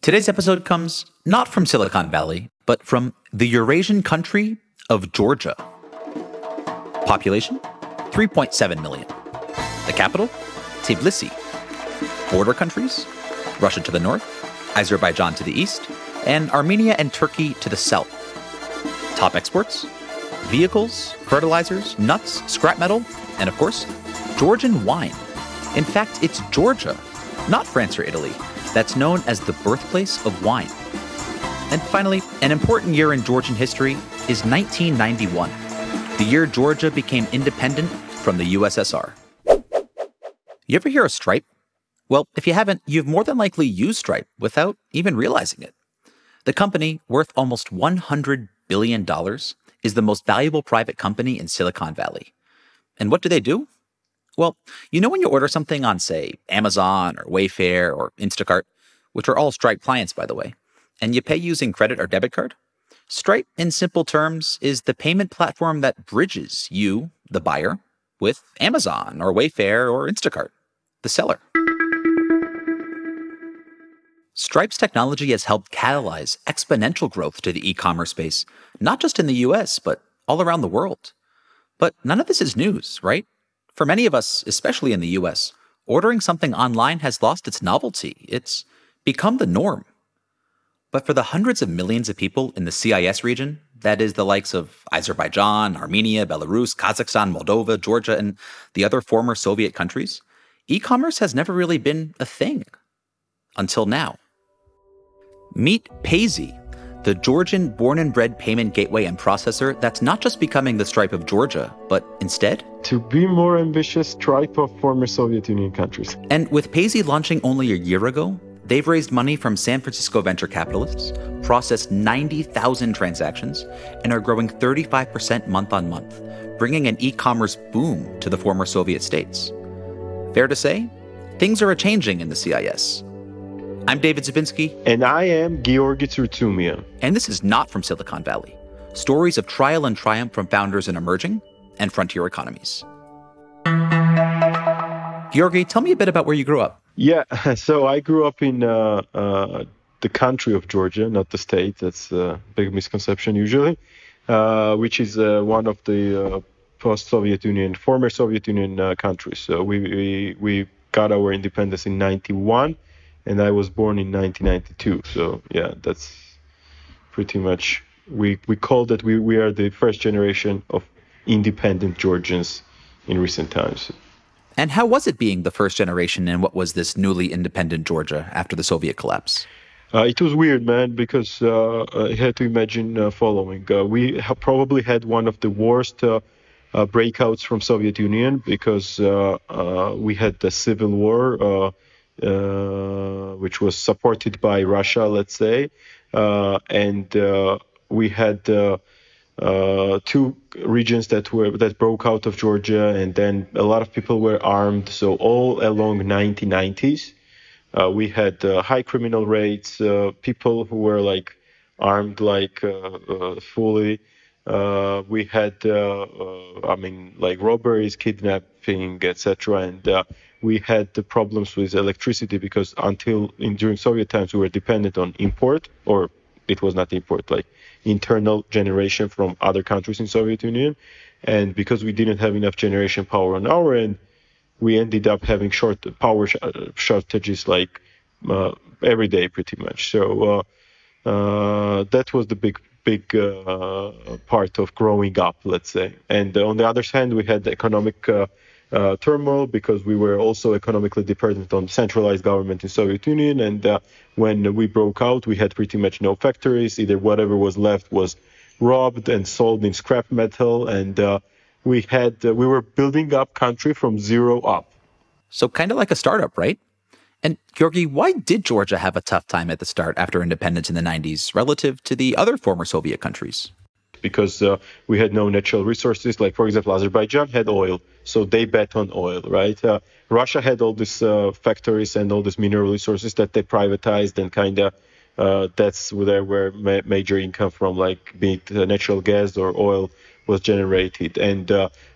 Today's episode comes not from Silicon Valley, but from the Eurasian country of Georgia. Population, 3.7 million. The capital, Tbilisi. Border countries, Russia to the north, Azerbaijan to the east, and Armenia and Turkey to the south. Top exports, vehicles, fertilizers, nuts, scrap metal, and of course, Georgian wine. In fact, it's Georgia, not France or Italy, that's known as the birthplace of wine. And finally, an important year in Georgian history is 1991, the year Georgia became independent from the USSR. You ever hear of Stripe? Well, if you haven't, you've more than likely used Stripe without even realizing it. The company, worth almost $100 billion, is the most valuable private company in Silicon Valley. And what do? Well, you know when you order something on, say, Amazon or Wayfair or Instacart, which are all Stripe clients, by the way, and you pay using credit or debit card? Stripe, in simple terms, is the payment platform that bridges you, the buyer, with Amazon or Wayfair or Instacart, the seller. Stripe's technology has helped catalyze exponential growth to the e-commerce space, not just in the US, but all around the world. But none of this is news, right? For many of us, especially in the US, ordering something online has lost its novelty. It's become the norm. But for the hundreds of millions of people in the CIS region, that is the likes of Azerbaijan, Armenia, Belarus, Kazakhstan, Moldova, Georgia, and the other former Soviet countries, e-commerce has never really been a thing. Until now. Meet Payzy, the Georgian born and bred payment gateway and processor that's not just becoming the Stripe of Georgia, but instead, to be more ambitious, Stripe of former Soviet Union countries. And with Payzy launching only a year ago, they've raised money from San Francisco venture capitalists, processed 90,000 transactions, and are growing 35% month on month, bringing an e-commerce boom to the former Soviet states. Fair to say, things are a-changing in the CIS. I'm David Zabinski. And I am Georgi Tsurtsumian. And this is not from Silicon Valley. Stories of trial and triumph from founders in emerging and frontier economies. Georgi, tell me a bit about where you grew up. Yeah, so I grew up in the country of Georgia, not the state. That's a big misconception usually, which is one of the post-Soviet Union, former Soviet Union countries. So we got our independence in 91. And I was born in 1992. So, yeah, that's pretty much, we call that we are the first generation of independent Georgians in recent times. And how was it being the first generation in what was this newly independent Georgia after the Soviet collapse? It was weird, man, because I had to imagine following. We probably had one of the worst breakouts from Soviet Union because we had the civil war, which was supported by Russia, let's say, and we had two regions that broke out of Georgia, and then a lot of people were armed. So all along 1990s, we had high criminal rates, people who were like armed like fully. We had, like robberies, kidnapping, etc., and we had the problems with electricity because during Soviet times we were dependent on import, or it was not import, like internal generation from other countries in Soviet Union, and because we didn't have enough generation power on our end, we ended up having power shortages like every day pretty much. So that was the big part of growing up, let's say. And on the other hand, we had the economic turmoil because we were also economically dependent on centralized government in Soviet Union. And when we broke out, we had pretty much no factories. Either whatever was left was robbed and sold in scrap metal. And we were building up country from zero up. So kind of like a startup, right? And Georgi, why did Georgia have a tough time at the start after independence in the 90s relative to the other former Soviet countries? Because we had no natural resources. Like, for example, Azerbaijan had oil, so they bet on oil, right? Russia had all these factories and all these mineral resources that they privatized, and kind of that's where major income from, like, be it natural gas or oil, was generated. And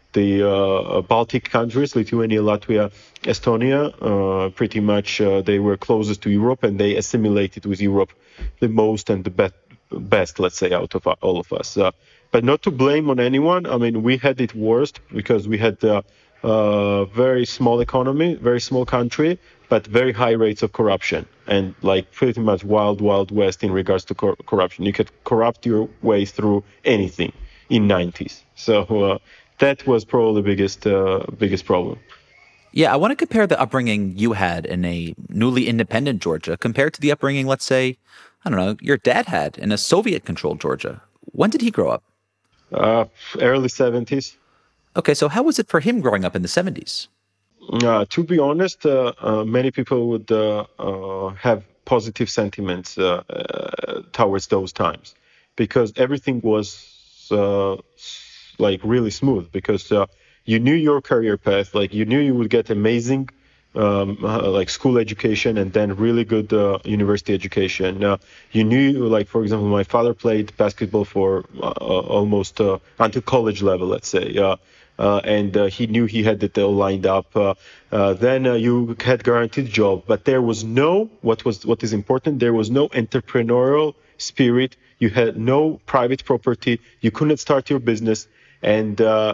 the Baltic countries, Lithuania, Latvia, Estonia, pretty much they were closest to Europe, and they assimilated with Europe the most and the best, let's say, out of all of us. But not to blame on anyone. I mean, we had it worst because we had very small economy, very small country, but very high rates of corruption, and like pretty much wild west in regards to corruption. You could corrupt your way through anything in 90s. So that was probably the biggest problem. Yeah, I want to compare the upbringing you had in a newly independent Georgia compared to the upbringing, let's say, I don't know, your dad had in a Soviet-controlled Georgia. When did he grow up? Early 70s. Okay, so how was it for him growing up in the 70s? To be honest, many people would have positive sentiments towards those times because everything was like really smooth because you knew your career path, like you knew you would get amazing like school education and then really good university education. You knew, like, for example, my father played basketball for almost until college level, let's say. And he knew he had it all lined up. Then you had guaranteed job, but there was no, what is important, there was no entrepreneurial spirit. You had no private property. You couldn't start your business. And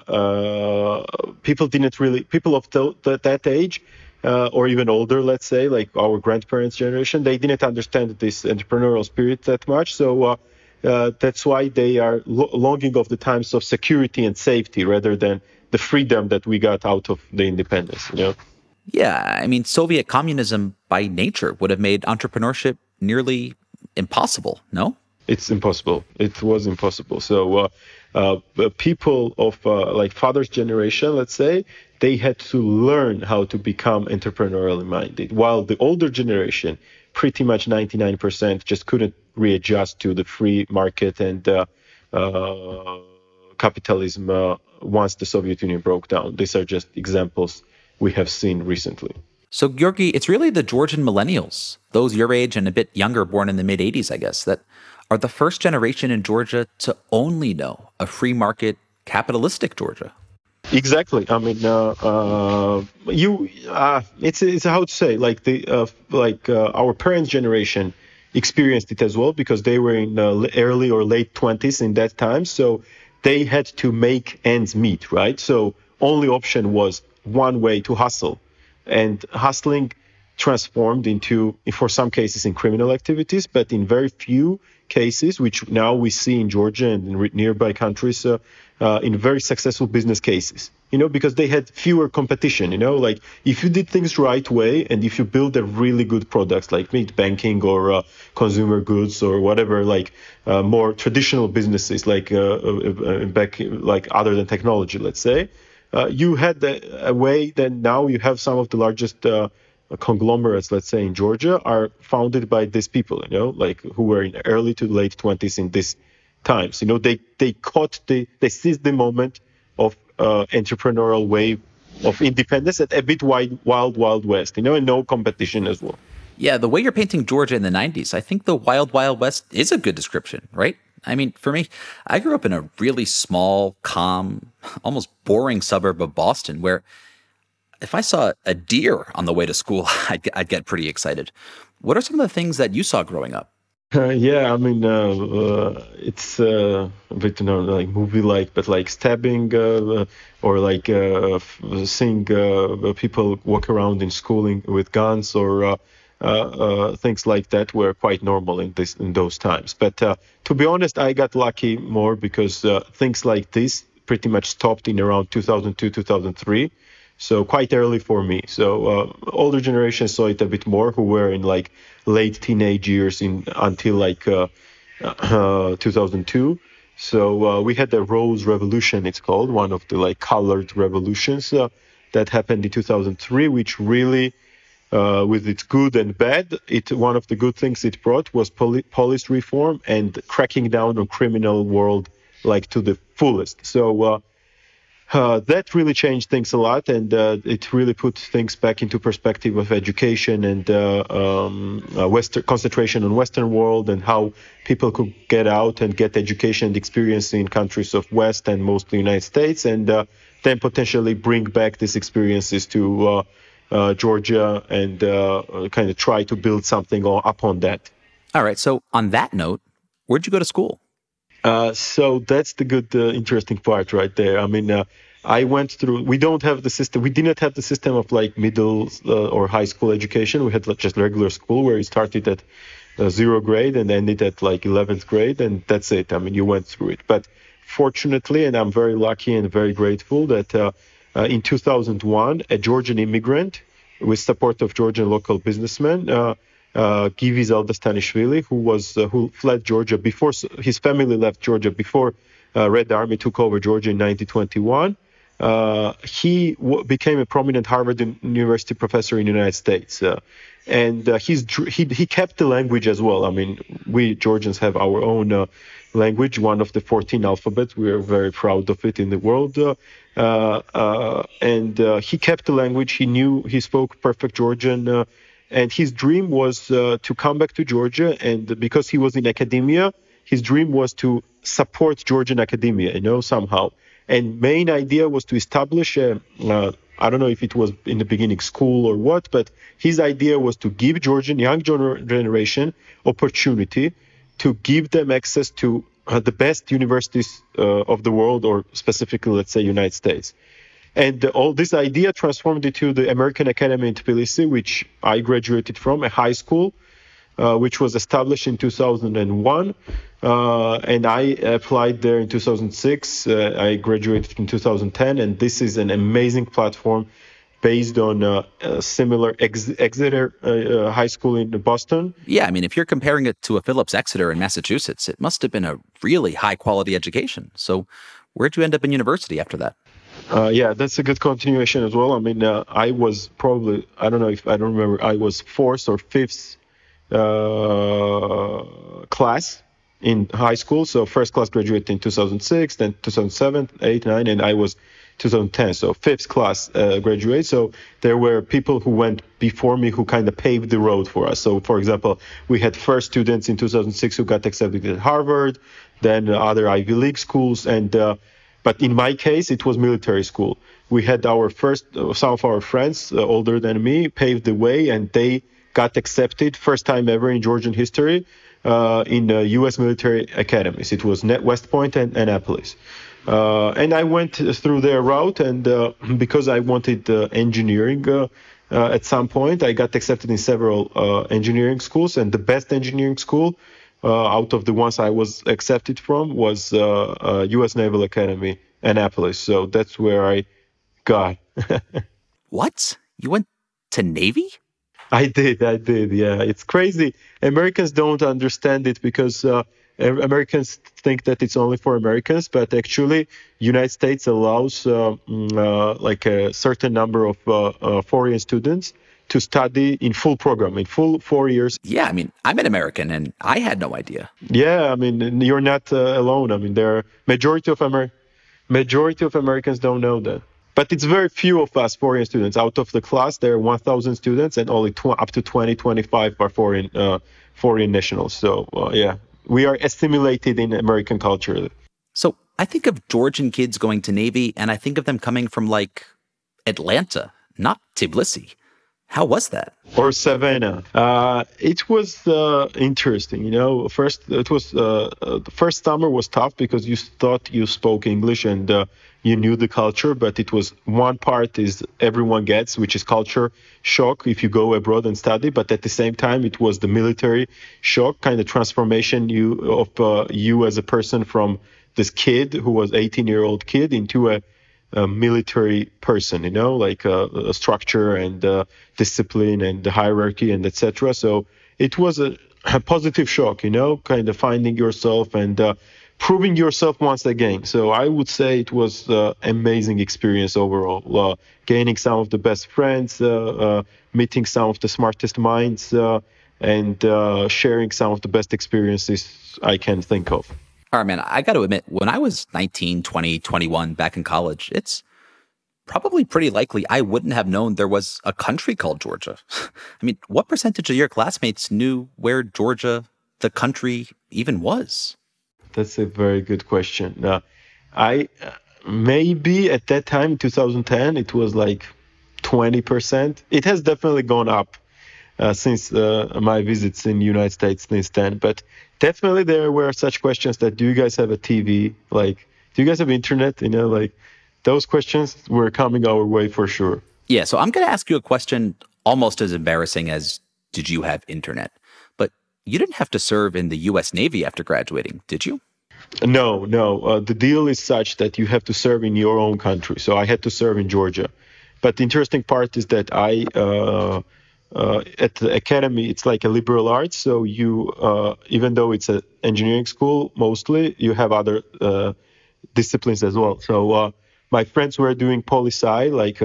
people of that age, or even older, let's say, like our grandparents' generation, they didn't understand this entrepreneurial spirit that much. So that's why they are longing of the times of security and safety rather than the freedom that we got out of the independence, you know? Yeah, I mean, Soviet communism by nature would have made entrepreneurship nearly impossible, no? It's impossible. It was impossible. So people of like father's generation, let's say, they had to learn how to become entrepreneurially minded, while the older generation, pretty much 99%, just couldn't readjust to the free market and capitalism once the Soviet Union broke down. These are just examples we have seen recently. So, Georgi, it's really the Georgian millennials, those your age and a bit younger, born in the mid-'80s, I guess, that are the first generation in Georgia to only know a free market, capitalistic Georgia. Exactly. I mean, it's how to say, like our parents' generation experienced it as well because they were in early or late 20s in that time. So they had to make ends meet, right? So only option was one way to hustle, and hustling transformed into, for some cases, in criminal activities, but in very few cases, which now we see in Georgia and in nearby countries, in very successful business cases, you know, because they had fewer competition, you know, like if you did things right way and if you build a really good products like meat banking or consumer goods or whatever, like more traditional businesses like back, like other than technology, let's say, you had a way that now you have some of the largest conglomerates, let's say in Georgia, are founded by these people, you know, like who were in early to late 20s in these times. You know, they seized the moment of entrepreneurial wave of independence at a bit wild west, you know, and no competition as well. Yeah, the way you're painting Georgia in the 90s, I think the wild west is a good description, right? I mean, for me, I grew up in a really small, calm, almost boring suburb of Boston where if I saw a deer on the way to school, I'd get pretty excited. What are some of the things that you saw growing up? Yeah, I mean, it's a bit, you know, like movie-like, but like stabbing or like seeing people walk around in schooling with guns or things like that were quite normal in those times. But to be honest, I got lucky more because things like this pretty much stopped in around 2002, 2003. So quite early for me. So older generations saw it a bit more, who were in like late teenage years until like 2002. So we had the Rose Revolution, it's called, one of the like colored revolutions that happened in 2003, which really, with its good and bad, one of the good things it brought was police reform and cracking down on criminal world like to the fullest. So that really changed things a lot, and it really put things back into perspective of education and Western concentration on Western world and how people could get out and get education and experience in countries of West and mostly United States. And then potentially bring back these experiences to Georgia and kind of try to build something upon that. All right. So on that note, where'd you go to school? So that's the good, interesting part right there. I mean, I went through. We don't have the system. We didn't have the system of like middle or high school education. We had just regular school where you started at 0 grade and ended at like 11th grade, and that's it. I mean, you went through it. But fortunately, and I'm very lucky and very grateful that in 2001, a Georgian immigrant, with support of Georgian local businessmen, Givi Zaldastanishvili, who fled Georgia before his family left Georgia before Red Army took over Georgia in 1921. He became a prominent Harvard University professor in the United States, and he kept the language as well. I mean, we Georgians have our own language, one of the 14 alphabets. We are very proud of it in the world. And he kept the language. He spoke perfect Georgian. And his dream was to come back to Georgia. And because he was in academia, his dream was to support Georgian academia, somehow. And main idea was to establish I don't know if it was in the beginning school or what, but his idea was to give Georgian young generation opportunity to give them access to the best universities of the world, or specifically, let's say, United States. And all this idea transformed into the American Academy in Tbilisi, which I graduated from, a high school, which was established in 2001. And I applied there in 2006. I graduated in 2010. And this is an amazing platform based on a similar Exeter High School in Boston. Yeah, I mean, if you're comparing it to a Phillips Exeter in Massachusetts, it must have been a really high-quality education. So where'd you end up in university after that? Yeah, that's a good continuation as well. I mean, I was probably, I don't remember, I was fourth or fifth class in high school. So first class graduated in 2006, then 2007, 8, 9, and I was 2010. So fifth class graduate. So there were people who went before me who kind of paved the road for us. So, for example, we had first students in 2006 who got accepted at Harvard, then other Ivy League schools, and but in my case, it was military school. We had our first, some of our friends older than me paved the way, and they got accepted first time ever in Georgian history in U.S. military academies. It was West Point and Annapolis. And I went through their route, and because I wanted engineering at some point, I got accepted in several engineering schools, and the best engineering school out of the ones I was accepted from was U.S. Naval Academy, Annapolis. So that's where I got. What? You went to Navy? I did. Yeah, it's crazy. Americans don't understand it because Americans think that it's only for Americans, but actually, United States allows like a certain number of foreign students to study in full program, in full 4 years. Yeah, I mean, I'm an American, and I had no idea. Yeah, I mean, you're not alone. I mean, there are majority of Americans don't know that. But it's very few of us foreign students. Out of the class, there are 1,000 students, and only up to 20, 25 are foreign nationals. So, yeah, we are assimilated in American culture. So I think of Georgian kids going to Navy, and I think of them coming from, like, Atlanta, not Tbilisi. How was that? Or Savannah. It was interesting, First, it was the first summer was tough because you thought you spoke English and you knew the culture, but it was one part is everyone gets, which is culture shock if you go abroad and study. But at the same time, it was the military shock, kind of transformation of you as a person from this kid who was 18-year-old kid into a military person, like a structure and discipline and the hierarchy and etc. So it was a positive shock, kind of finding yourself and proving yourself once again. So I would say it was amazing experience overall, gaining some of the best friends, meeting some of the smartest minds, and sharing some of the best experiences I can think of. All right, man, I got to admit, when I was 19, 20, 21 back in college, it's probably pretty likely I wouldn't have known there was a country called Georgia. I mean, what percentage of your classmates knew where Georgia, the country, even was? That's a very good question. maybe at that time, 2010, it was like 20%. It has definitely gone up since my visits in the United States since then. But definitely there were such questions that, do you guys have a TV? Like, do you guys have internet? Like those questions were coming our way for sure. Yeah, so I'm going to ask you a question almost as embarrassing as, did you have internet? But you didn't have to serve in the U.S. Navy after graduating, did you? No. The deal is such that you have to serve in your own country. So I had to serve in Georgia. But the interesting part is that I, at the academy, it's like a liberal arts. So you, even though it's an engineering school, mostly, you have other disciplines as well. So my friends were doing poli-sci, like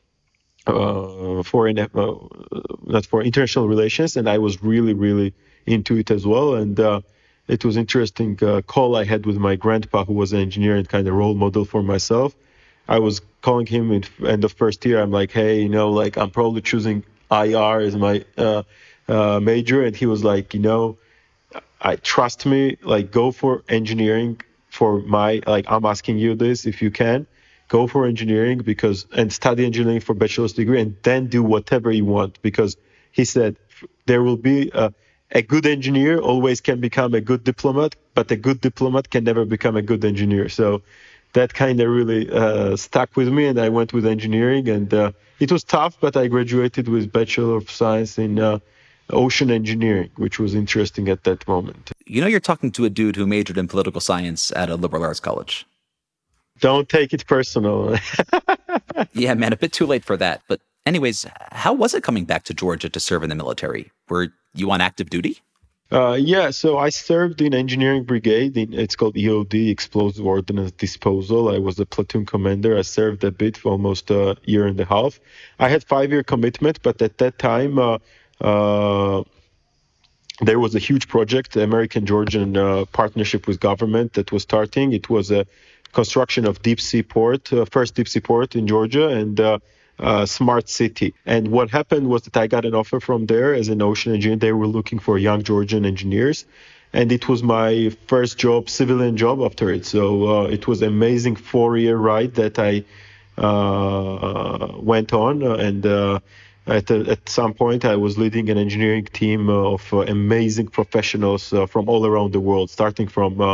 not for international relations, and I was really, really into it as well. And it was interesting call I had with my grandpa, who was an engineer and kind of role model for myself. I was calling him in end of first year. I'm like, hey, like I'm probably choosing IR as my major, and he was like, I trust me, like go for engineering for my, like I'm asking you this, if you can, go for engineering and study engineering for bachelor's degree, and then do whatever you want, because he said there will be a good engineer always can become a good diplomat, but a good diplomat can never become a good engineer. So that kind of really stuck with me, and I went with engineering, and it was tough, but I graduated with Bachelor of Science in ocean engineering, which was interesting at that moment. You're talking to a dude who majored in political science at a liberal arts college. Don't take it personal. Yeah, man, a bit too late for that. But anyways, how was it coming back to Georgia to serve in the military? Were you on active duty? Yeah, so I served in engineering brigade. It's called EOD, Explosive Ordnance Disposal. I was a platoon commander. I served a bit for almost a year and a half. I had 5-year commitment, but at that time, there was a huge project, American-Georgian partnership with government that was starting. It was a construction of deep sea port, first deep sea port in Georgia, and smart city. And what happened was that I got an offer from there as an ocean engineer. They were looking for young Georgian engineers, and it was my first job, civilian job after it. So it was an amazing 4-year ride that I went on, and at some point I was leading an engineering team of amazing professionals from all around the world, starting from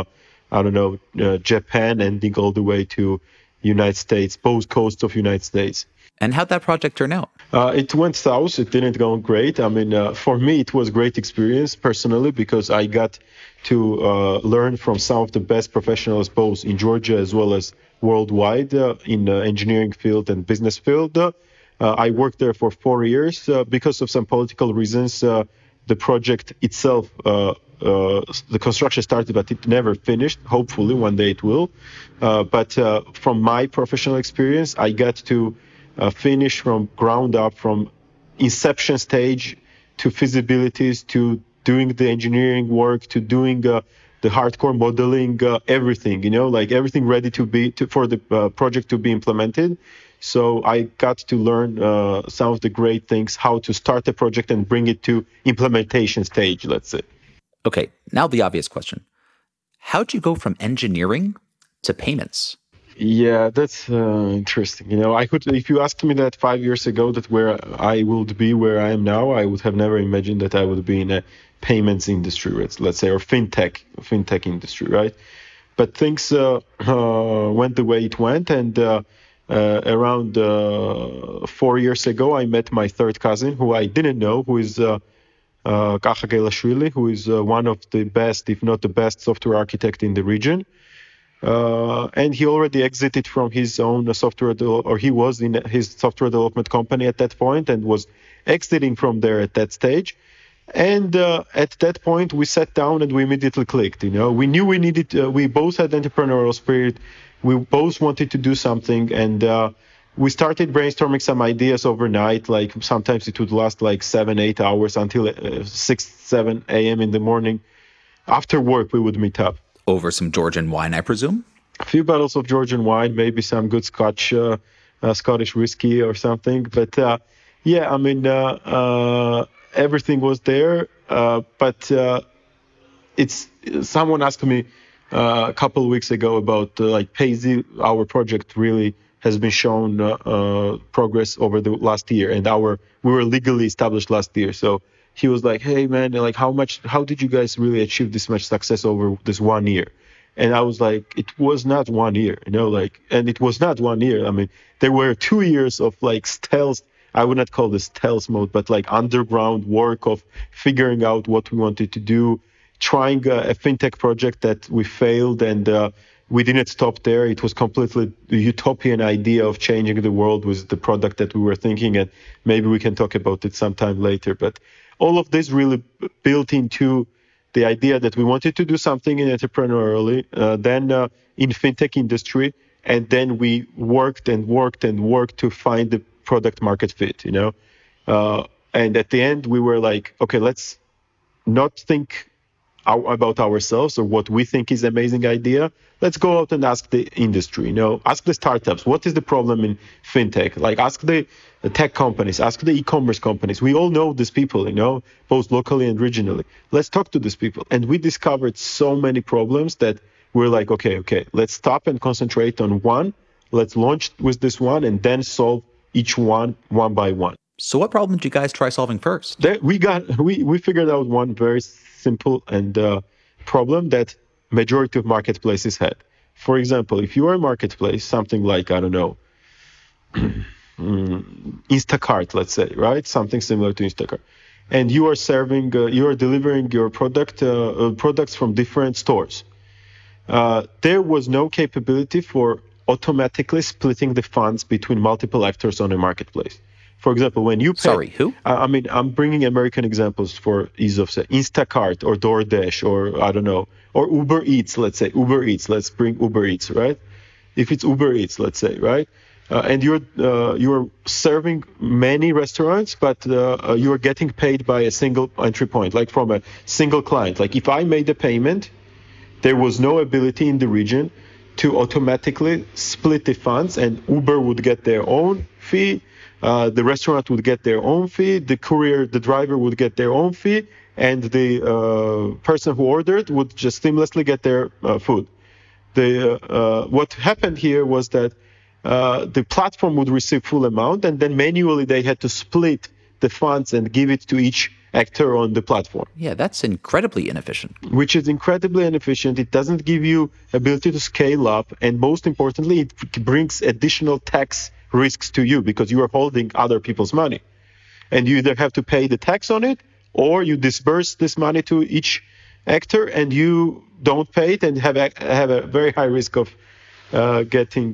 Japan, ending all the way to United States, both coasts of United States. And how'd that project turn out? It went south. It didn't go great. I mean, for me, it was a great experience personally, because I got to learn from some of the best professionals, both in Georgia as well as worldwide, in the engineering field and business field. I worked there for 4 years. Because of some political reasons, the project itself, the construction started, but it never finished. Hopefully one day it will. But from my professional experience, I got to finish from ground up, from inception stage to feasibilities, to doing the engineering work, to doing the hardcore modeling, everything, like everything ready for the project to be implemented. So I got to learn some of the great things, how to start a project and bring it to implementation stage, let's say. Okay, now the obvious question. How'd you go from engineering to payments? Yeah, that's interesting. If you asked me that 5 years ago, that where I would be where I am now, I would have never imagined that I would be in a payments industry, let's say, or fintech industry, right? But things went the way it went, and around 4 years ago, I met my third cousin, who I didn't know, who is Kacha Gelashvili, who is one of the best, if not the best, software architect in the region. And he already exited from his own he was in his software development company at that point and was exiting from there at that stage. And at that point, we sat down and we immediately clicked. We knew we needed. We both had entrepreneurial spirit. We both wanted to do something, and we started brainstorming some ideas overnight. Like sometimes it would last like 7-8 hours until 6-7 a.m. in the morning. After work, we would meet up. Over some Georgian wine, I presume? A few bottles of Georgian wine, maybe some good Scottish whiskey or something. But yeah, I mean, everything was there. But someone asked me, a couple of weeks ago about like Payzy. Our project really has been shown progress over the last year, and we were legally established last year. So he was like, "Hey man, like how did you guys really achieve this much success over this 1 year?" And I was like, "It was not 1 year, and it was not 1 year. I mean, there were 2 years of like stealth. I would not call this stealth mode, but like underground work of figuring out what we wanted to do, trying a fintech project that we failed, and we didn't stop there. It was completely a utopian idea of changing the world with the product that we were thinking, and maybe we can talk about it sometime later. But all of this really built into the idea that we wanted to do something in entrepreneurially, then in fintech industry, and then we worked and worked and worked to find the product market fit, and at the end we were like, okay, let's not think about ourselves or what we think is an amazing idea. Let's go out and ask the industry, ask the startups, what is the problem in fintech? Like ask the tech companies, ask the e-commerce companies. We all know these people, both locally and regionally. Let's talk to these people. And we discovered so many problems that we're like, okay, let's stop and concentrate on one. Let's launch with this one and then solve each one by one. So what problem did you guys try solving first? We figured out one very simple and problem that majority of marketplaces had. For example, if you are a marketplace, something like, I don't know, Instacart, let's say, right? Something similar to Instacart. And you are delivering your products from different stores. There was no capability for automatically splitting the funds between multiple actors on a marketplace. For example, when you pay... Sorry, who? I'm bringing American examples for ease of say. Instacart or DoorDash or, I don't know, or Uber Eats, let's say. Uber Eats, let's bring Uber Eats, right? If it's Uber Eats, let's say, right? And you're serving many restaurants, but you are getting paid by a single entry point, like from a single client. Like if I made a payment, there was no ability in the region to automatically split the funds, and Uber would get their own fee, the restaurant would get their own fee, the driver would get their own fee, and the person who ordered would just seamlessly get their food. What happened here was that the platform would receive full amount, and then manually they had to split the funds and give it to each actor on the platform. Yeah, that's incredibly inefficient. Which is incredibly inefficient. It doesn't give you ability to scale up, and most importantly, it brings additional tax risks to you because you are holding other people's money, and you either have to pay the tax on it or you disperse this money to each actor and you don't pay it and have a very high risk of getting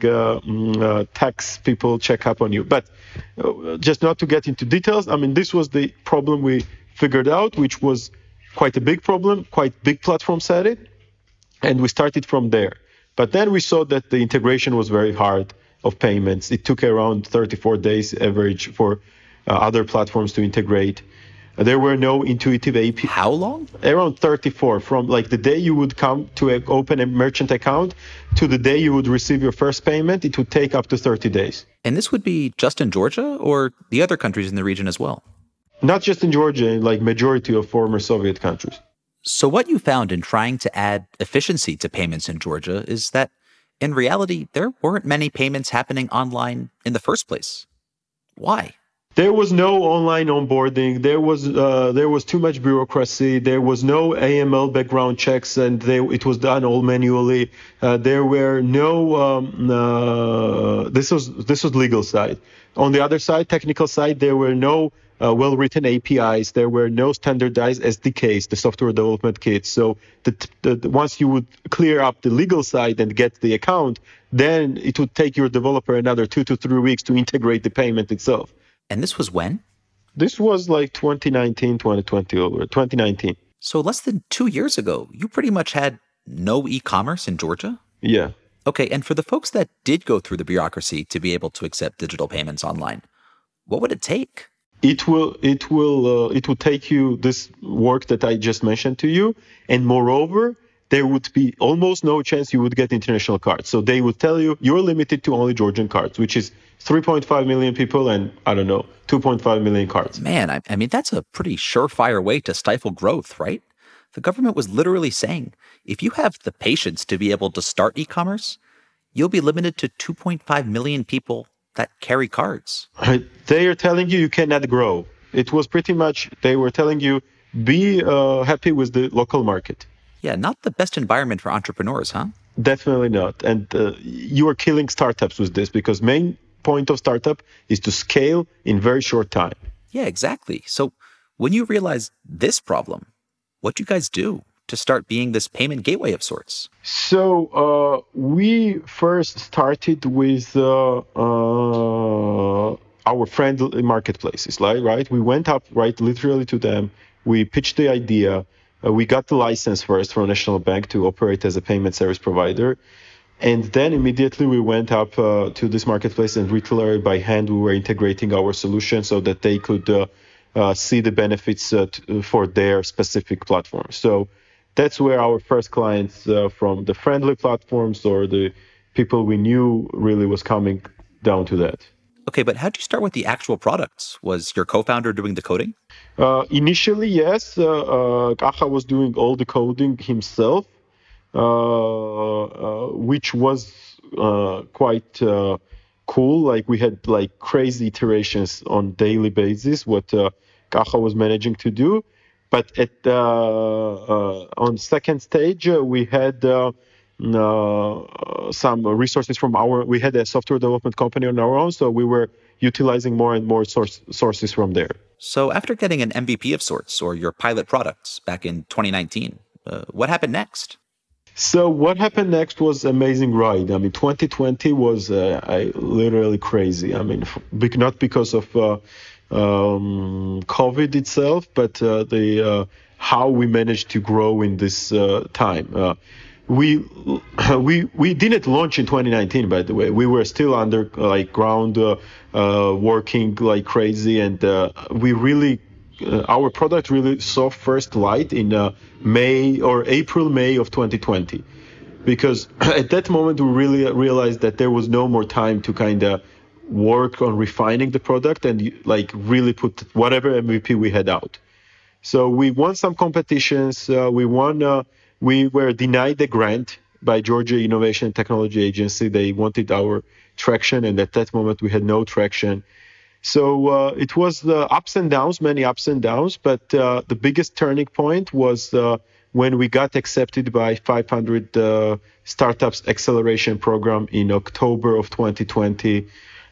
tax people check up on you. But just not to get into details, I mean, this was the problem we figured out, which was quite a big problem, quite big platform set it, and we started from there. But then we saw that the integration was very hard of payments. It took around 34 days average for other platforms to integrate. There were no intuitive API. How long? Around 34, from like the day you would come to open a merchant account to the day you would receive your first payment, it would take up to 30 days. And this would be just in Georgia or the other countries in the region as well? Not just in Georgia, like majority of former Soviet countries. So what you found in trying to add efficiency to payments in Georgia is that in reality, there weren't many payments happening online in the first place. Why? There was no online onboarding. There was too much bureaucracy. There was no AML background checks, and it was done all manually. There were no. This was legal side. On the other side, technical side, there were no well-written APIs. There were no standardized SDKs, the software development kits. So once you would clear up the legal side and get the account, then it would take your developer another 2 to 3 weeks to integrate the payment itself. And this was when? This was like 2019, 2020, over 2019. So less than 2 years ago, you pretty much had no e-commerce in Georgia? Yeah. Okay, and for the folks that did go through the bureaucracy to be able to accept digital payments online, what would it take? It will take you this work that I just mentioned to you, and moreover, there would be almost no chance you would get international cards. So they would tell you you're limited to only Georgian cards, which is 3.5 million people and, I don't know, 2.5 million cards. Man, I mean, that's a pretty surefire way to stifle growth, right? The government was literally saying, if you have the patience to be able to start e-commerce, you'll be limited to 2.5 million people that carry cards. They are telling you cannot grow. It was pretty much, they were telling you, be happy with the local market. Yeah, not the best environment for entrepreneurs, huh? Definitely not. And you are killing startups with this, because main point of startup is to scale in very short time. Yeah, exactly. So when you realize this problem, what do you guys do to start being this payment gateway of sorts? So we first started with our friendly marketplaces, right? We went up, right, literally to them. We pitched the idea. We got the license first from National Bank to operate as a payment service provider. And then immediately we went up to this marketplace and retailer by hand. We were integrating our solution so that they could see the benefits for their specific platform. So that's where our first clients from the friendly platforms or the people we knew really was coming down to that. Okay, but how did you start with the actual products? Was your co-founder doing the coding? Initially, yes. Kaha was doing all the coding himself, which was quite cool. Like we had like crazy iterations on daily basis, what Kaha was managing to do. But at on second stage, we had some resources from we had a software development company on our own, so we were utilizing more and more sources from there. So after getting an MVP of sorts, or your pilot products back in 2019, what happened next? So what happened next was amazing ride. I mean, 2020 was literally crazy. I mean, not because of COVID itself, but how we managed to grow in this time. We didn't launch in 2019, by the way. We were still under ground, working like crazy, and we really our product really saw first light in May of 2020, because at that moment we really realized that there was no more time to kind of work on refining the product and really put whatever MVP we had out. So we won some competitions. We were denied the grant by Georgia Innovation and Technology Agency. They wanted our traction, and at that moment we had no traction. So it was ups and downs, many ups and downs, but the biggest turning point was when we got accepted by 500 Startups Acceleration Program in October of 2020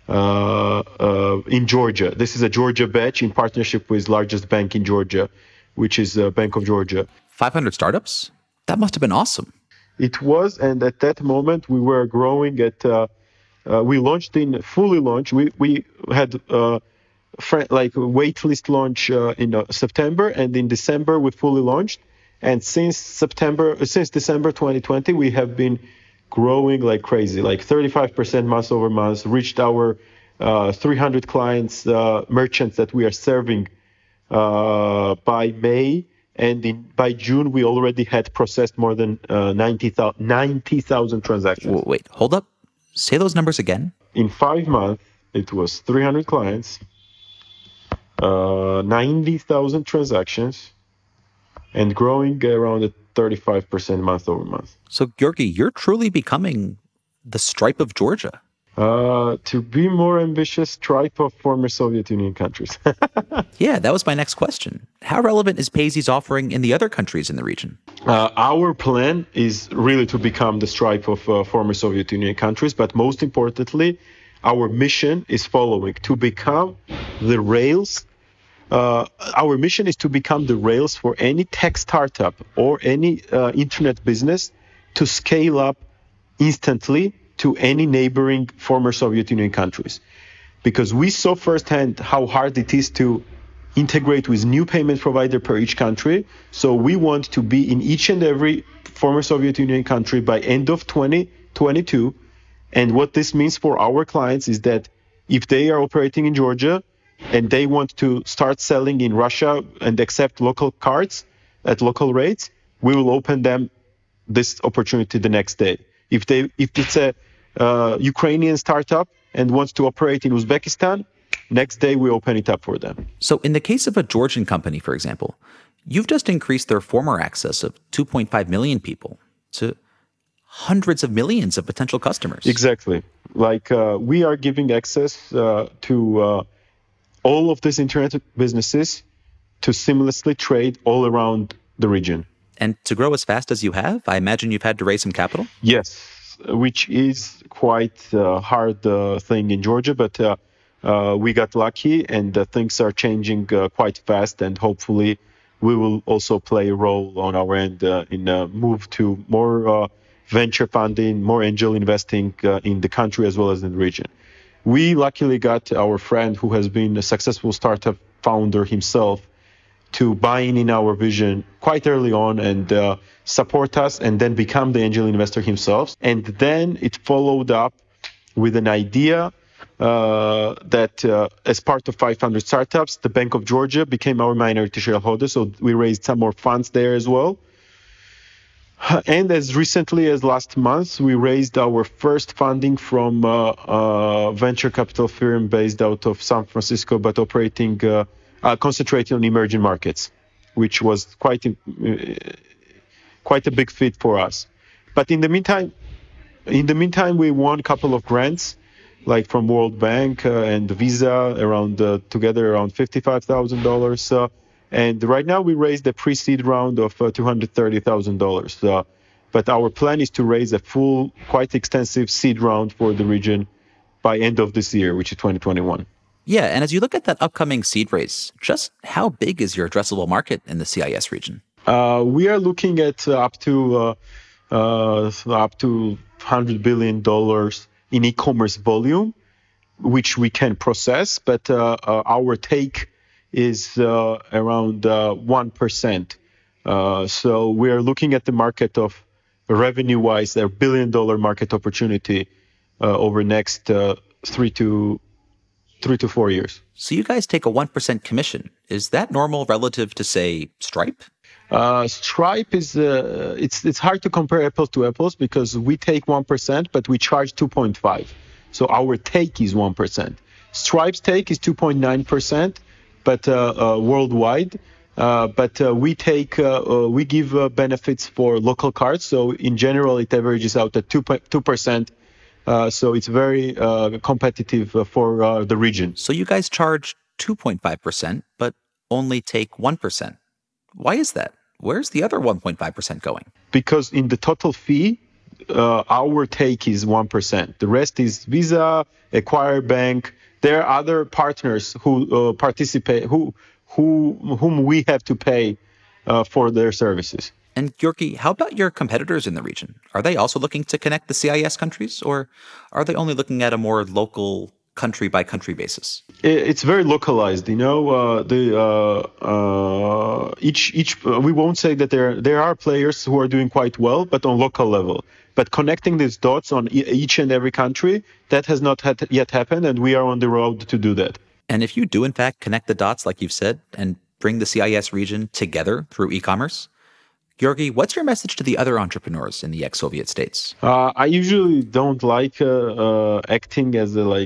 in Georgia. This is a Georgia batch in partnership with largest bank in Georgia, which is Bank of Georgia. 500 startups? That must have been awesome. It was, and at that moment we were growing at... we launched fully launch. We had waitlist launch in September, and in December we fully launched. And since December 2020, we have been growing like crazy, like 35% month over month. Reached our 300 clients, merchants that we are serving by May, and by June we already had processed more than 90,000 transactions. Wait, hold up. Say those numbers again. In 5 months, it was 300 clients, 90,000 transactions, and growing around at 35% month over month. So, Georgi, you're truly becoming the Stripe of Georgia. To be more ambitious, Stripe of former Soviet Union countries. Yeah, that was my next question. How relevant is Payzy's offering in the other countries in the region? Our plan is really to become the Stripe of former Soviet Union countries, but most importantly, our mission is to become the rails. Our mission is to become the rails for any tech startup or any internet business to scale up instantly to any neighboring former Soviet Union countries. Because we saw firsthand how hard it is to integrate with new payment provider per each country. So we want to be in each and every former Soviet Union country by end of 2022. And what this means for our clients is that if they are operating in Georgia and they want to start selling in Russia and accept local cards at local rates, we will open them this opportunity the next day. If it's a Ukrainian startup and wants to operate in Uzbekistan, next day we open it up for them. So in the case of a Georgian company, for example, You've just increased their former access of 2.5 million people to hundreds of millions of potential customers. Exactly. We are giving access to all of these internet businesses to seamlessly trade all around the region. And to grow as fast as you have, I imagine you've had to raise some capital? Yes, which is quite a hard thing in Georgia, but we got lucky and things are changing quite fast, and hopefully we will also play a role on our end in a move to more venture funding, more angel investing in the country as well as in the region. We luckily got our friend who has been a successful startup founder himself to buy in our vision quite early on and support us, and then become the angel investor himself. And then it followed up with an idea that as part of 500 Startups, the Bank of Georgia became our minority shareholder. So we raised some more funds there as well. And as recently as last month, we raised our first funding from a venture capital firm based out of San Francisco, but operating concentrating on emerging markets, which was quite a big fit for us. But in the meantime, we won a couple of grants, like from World Bank and Visa, together around $55,000. And right now we raised a pre-seed round of $230,000. But our plan is to raise a full, quite extensive seed round for the region by end of this year, which is 2021. Yeah, and as you look at that upcoming seed raise, just how big is your addressable market in the CIS region? We are looking at up to $100 billion in e-commerce volume, which we can process, but our take is around 1%. So we are looking at the market of revenue-wise, a $1 billion market opportunity over next 3 to 4 years. So you guys take a 1% commission. Is that normal relative to, say, Stripe? Stripe is it's hard to compare apples to apples because we take 1%, but we charge 2.5%. So our take is 1%. Stripe's take is 2.9%, but worldwide. But we give benefits for local cards. So in general, it averages out at 2%. So it's very competitive for the region. So you guys charge 2.5%, but only take 1%. Why is that? Where's the other 1.5% going? Because in the total fee, our take is 1%. The rest is Visa, Acquire Bank. There are other partners who participate, whom we have to pay for their services. And Georgi, how about your competitors in the region? Are they also looking to connect the CIS countries, or are they only looking at a more local country-by-country basis? It's very localized, we won't say that there are players who are doing quite well, but on local level. But connecting these dots on each and every country, that has not yet happened, and we are on the road to do that. And if you do, in fact, connect the dots, like you've said, and bring the CIS region together through e-commerce, Georgi, what's your message to the other entrepreneurs in the ex-Soviet states? I usually don't like acting as a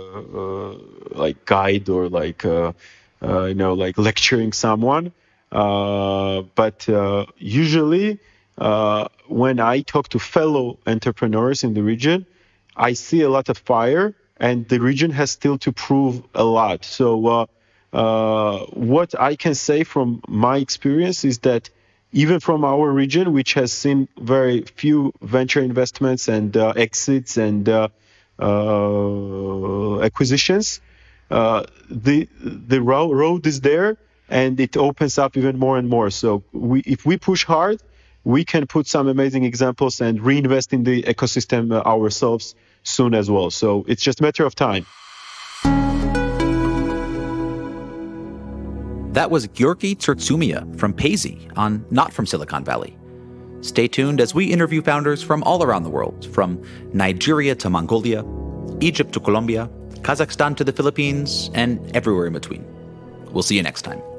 guide or lecturing someone. But usually when I talk to fellow entrepreneurs in the region, I see a lot of fire, and the region has still to prove a lot. So what I can say from my experience is that even from our region, which has seen very few venture investments and exits and acquisitions, the road is there, and it opens up even more and more. So if we push hard, we can put some amazing examples and reinvest in the ecosystem ourselves soon as well. So it's just a matter of time. That was Georgi Tsurtsumia from Payzy on Not From Silicon Valley. Stay tuned as we interview founders from all around the world, from Nigeria to Mongolia, Egypt to Colombia, Kazakhstan to the Philippines, and everywhere in between. We'll see you next time.